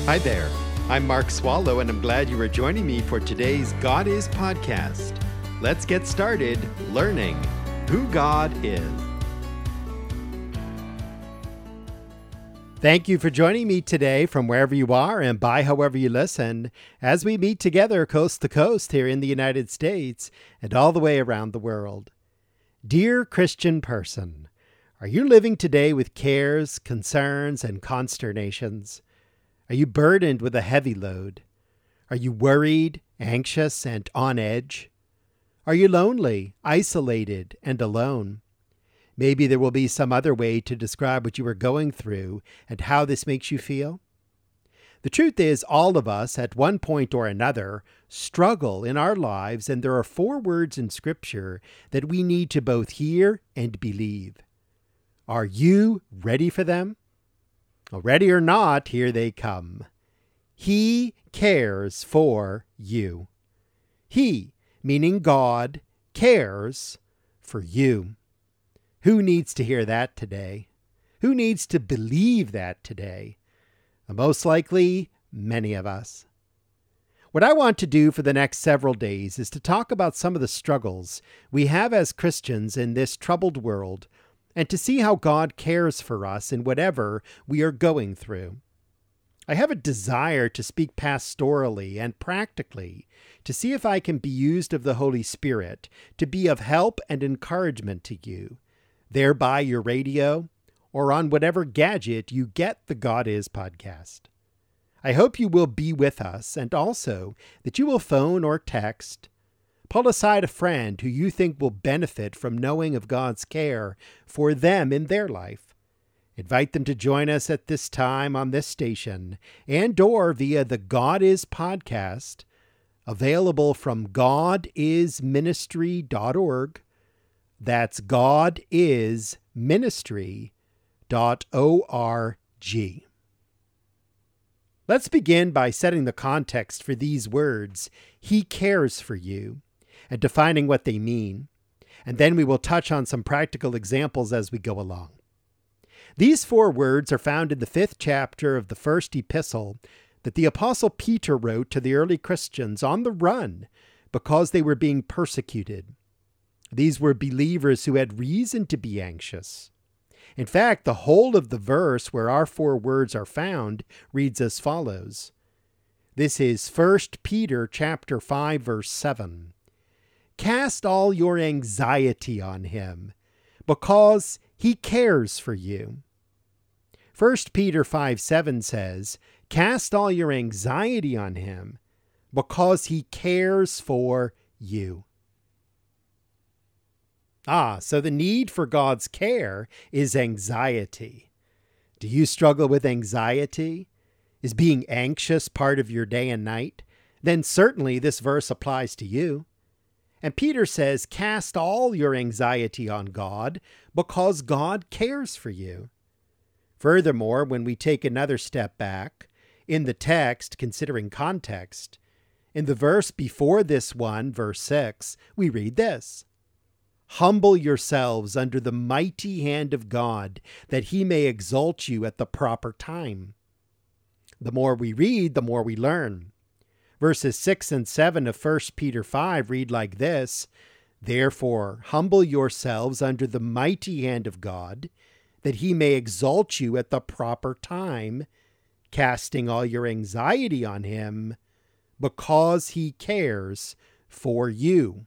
Hi there. I'm Mark Swallow, and I'm glad you are joining me for today's God Is podcast. Let's get started learning who God is. Thank you for joining me today from wherever you are and by however you listen as we meet together coast to coast here in the United States and all the way around the world. Dear Christian person, are you living today with cares, concerns, and consternations? Are you burdened with a heavy load? Are you worried, anxious, and on edge? Are you lonely, isolated, and alone? Maybe there will be some other way to describe what you are going through and how this makes you feel. The truth is, all of us, at one point or another, struggle in our lives, and there are 4 words in Scripture that we need to both hear and believe. Are you ready for them? Well, ready or not, here they come. He cares for you. He, meaning God, cares for you. Who needs to hear that today? Who needs to believe that today? Most likely, many of us. What I want to do for the next several days is to talk about some of the struggles we have as Christians in this troubled world, and to see how God cares for us in whatever we are going through. I have a desire to speak pastorally and practically to see if I can be used of the Holy Spirit to be of help and encouragement to you, there by your radio or on whatever gadget you get the God Is podcast. I hope you will be with us, and also that you will phone or text. Pull aside a friend who you think will benefit from knowing of God's care for them in their life. Invite them to join us at this time on this station and or via the God Is podcast, available from godisministry.org. That's godisministry.org. Let's begin by setting the context for these words, He cares for you, and defining what they mean, and then we will touch on some practical examples as we go along. These 4 words are found in the 5th chapter of the first epistle that the Apostle Peter wrote to the early Christians on the run because they were being persecuted. These were believers who had reason to be anxious. In fact, the whole of the verse where our 4 words are found reads as follows. This is 1 Peter chapter 5, verse 7. Cast all your anxiety on him, because he cares for you. 1 Peter 5:7 says, Cast all your anxiety on him, because he cares for you. So the need for God's care is anxiety. Do you struggle with anxiety? Is being anxious part of your day and night? Then certainly this verse applies to you. And Peter says, cast all your anxiety on God because God cares for you. Furthermore, when we take another step back, in the text, considering context, in the verse before this one, verse 6, we read this. Humble yourselves under the mighty hand of God, that he may exalt you at the proper time. The more we read, the more we learn. Verses 6 and 7 of 1 Peter 5 read like this, Therefore, humble yourselves under the mighty hand of God, that he may exalt you at the proper time, casting all your anxiety on him, because he cares for you.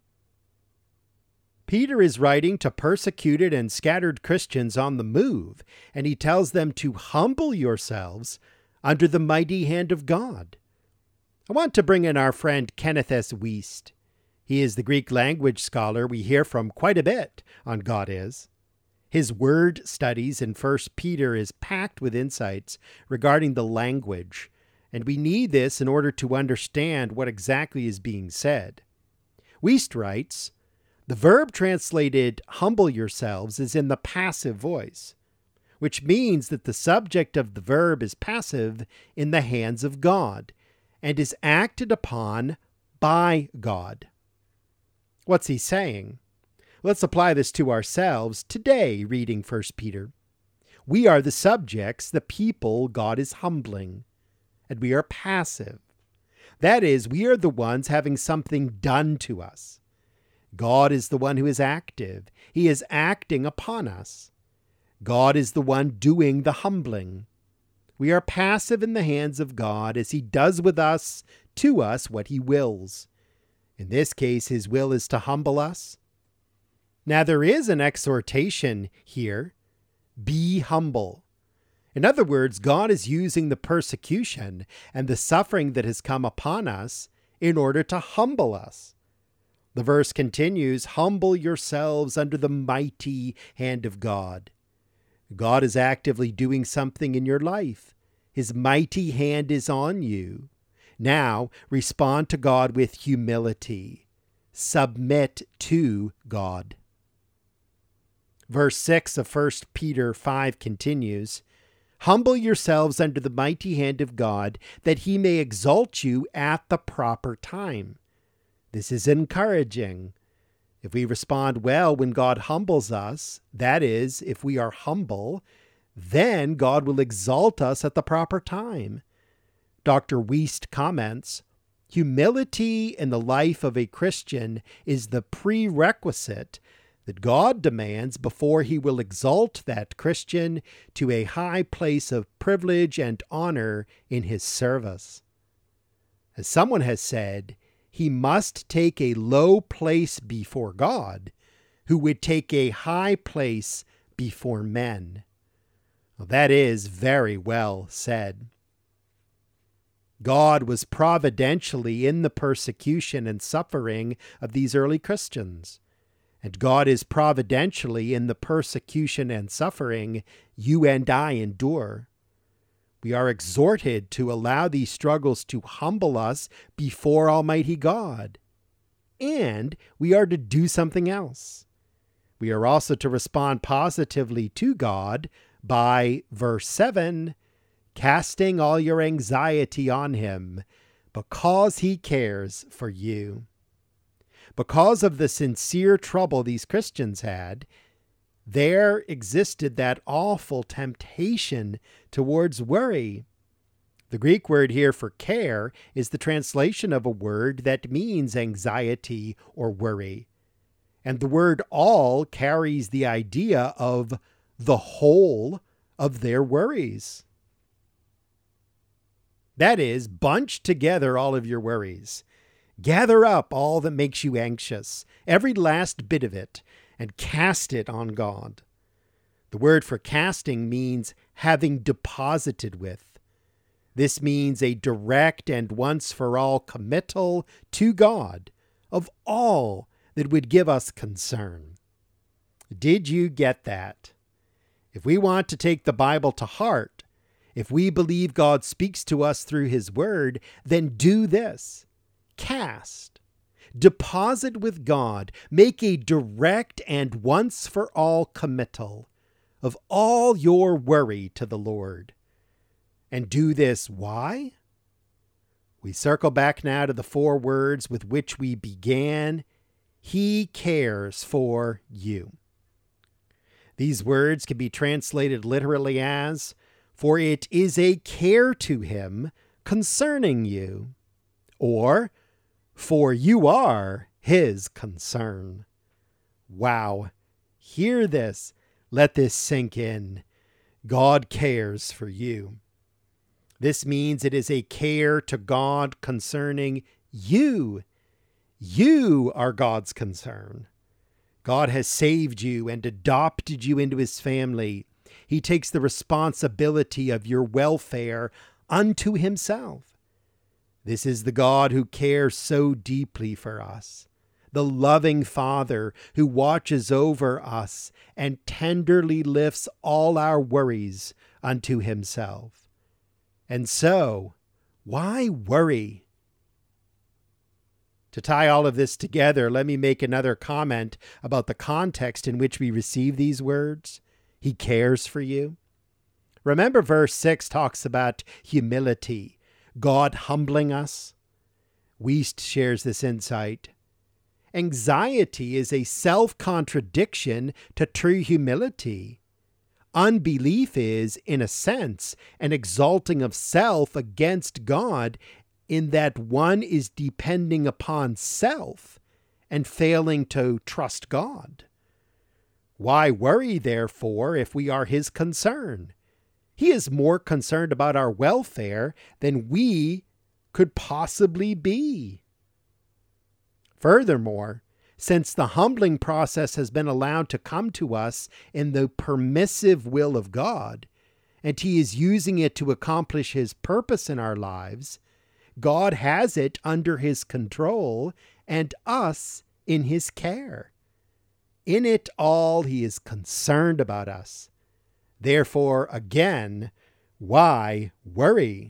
Peter is writing to persecuted and scattered Christians on the move, and he tells them to humble yourselves under the mighty hand of God. I want to bring in our friend Kenneth S. Wiest. He is the Greek language scholar we hear from quite a bit on God Is. His word studies in 1 Peter is packed with insights regarding the language, and we need this in order to understand what exactly is being said. Wiest writes, the verb translated humble yourselves is in the passive voice, which means that the subject of the verb is passive in the hands of God and is acted upon by God. What's he saying? Let's apply this to ourselves today, reading 1 Peter. We are the subjects, the people God is humbling. and we are passive. That is, we are the ones having something done to us. God is the one who is active. He is acting upon us. God is the one doing the humbling. We are passive in the hands of God as he does with us, to us, what he wills. In this case, his will is to humble us. Now, there is an exhortation here. Be humble. In other words, God is using the persecution and the suffering that has come upon us in order to humble us. The verse continues, humble yourselves under the mighty hand of God. God is actively doing something in your life. His mighty hand is on you. Now, respond to God with humility. Submit to God. Verse 6 of 1 Peter 5 continues, humble yourselves under the mighty hand of God, that he may exalt you at the proper time. This is encouraging. If we respond well when God humbles us, that is, if we are humble, then God will exalt us at the proper time. Dr. Wiest comments, humility in the life of a Christian is the prerequisite that God demands before he will exalt that Christian to a high place of privilege and honor in his service. As someone has said, he must take a low place before God, who would take a high place before men. Well, that is very well said. God was providentially in the persecution and suffering of these early Christians. And God is providentially in the persecution and suffering you and I endure. We are exhorted to allow these struggles to humble us before Almighty God. And we are to do something else. We are also to respond positively to God by, verse 7, casting all your anxiety on him, because he cares for you. Because of the sincere trouble these Christians had, there existed that awful temptation towards worry. The Greek word here for care is the translation of a word that means anxiety or worry. And the word all carries the idea of the whole of their worries. That is, bunch together all of your worries. Gather up all that makes you anxious, every last bit of it, and cast it on God. The word for casting means having deposited with. This means a direct and once-for-all committal to God of all that would give us concern. Did you get that? If we want to take the Bible to heart, if we believe God speaks to us through his word, then do this. Cast. Deposit with God. Make a direct and once-for-all committal of all your worry to the Lord. And do this why? We circle back now to the 4 words with which we began. He cares for you. These words can be translated literally as, for it is a care to him concerning you, or for you are his concern. Wow. Hear this. Let this sink in. God cares for you. This means it is a care to God concerning you. You are God's concern. God has saved you and adopted you into his family. He takes the responsibility of your welfare unto himself. This is the God who cares so deeply for us, the loving Father who watches over us and tenderly lifts all our worries unto himself. And so, why worry? To tie all of this together, let me make another comment about the context in which we receive these words. He cares for you. Remember, verse 6 talks about humility. God humbling us. Wiest shares this insight. Anxiety is a self-contradiction to true humility. Unbelief is, in a sense, an exalting of self against God, in that one is depending upon self and failing to trust God. Why worry, therefore, if we are his concern? He is more concerned about our welfare than we could possibly be. Furthermore, since the humbling process has been allowed to come to us in the permissive will of God, and he is using it to accomplish his purpose in our lives, God has it under his control and us in his care. In it all, he is concerned about us. Therefore, again, why worry?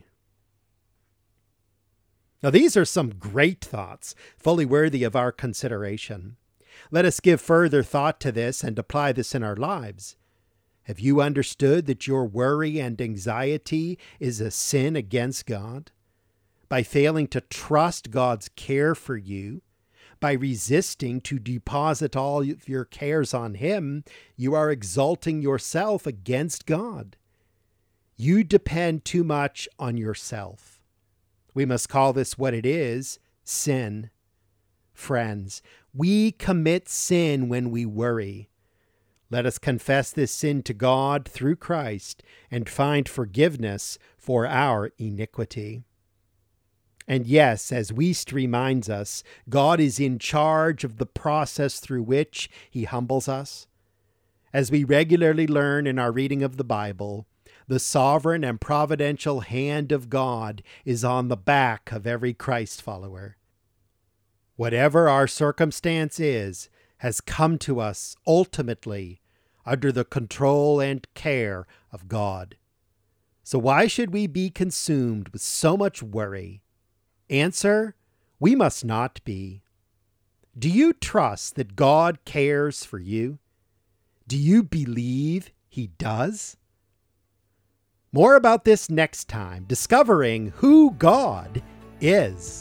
Now, these are some great thoughts, fully worthy of our consideration. Let us give further thought to this and apply this in our lives. Have you understood that your worry and anxiety is a sin against God? By failing to trust God's care for you, by resisting to deposit all of your cares on him, you are exalting yourself against God. You depend too much on yourself. We must call this what it is, sin. Friends, we commit sin when we worry. Let us confess this sin to God through Christ and find forgiveness for our iniquity. And yes, as Wuest reminds us, God is in charge of the process through which he humbles us. As we regularly learn in our reading of the Bible, the sovereign and providential hand of God is on the back of every Christ follower. Whatever our circumstance is, has come to us ultimately under the control and care of God. So why should we be consumed with so much worry? Answer: we must not be. Do you trust that God cares for you? Do you believe he does? More about this next time, discovering who God is.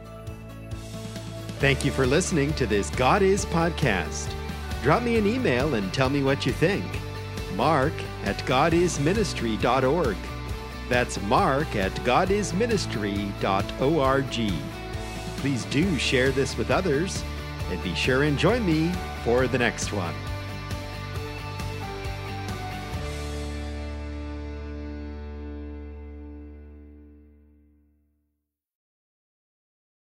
Thank you for listening to this God Is podcast. Drop me an email and tell me what you think. mark@godisministry.org. That's mark@godisministry.org. Please do share this with others, and be sure and join me for the next one.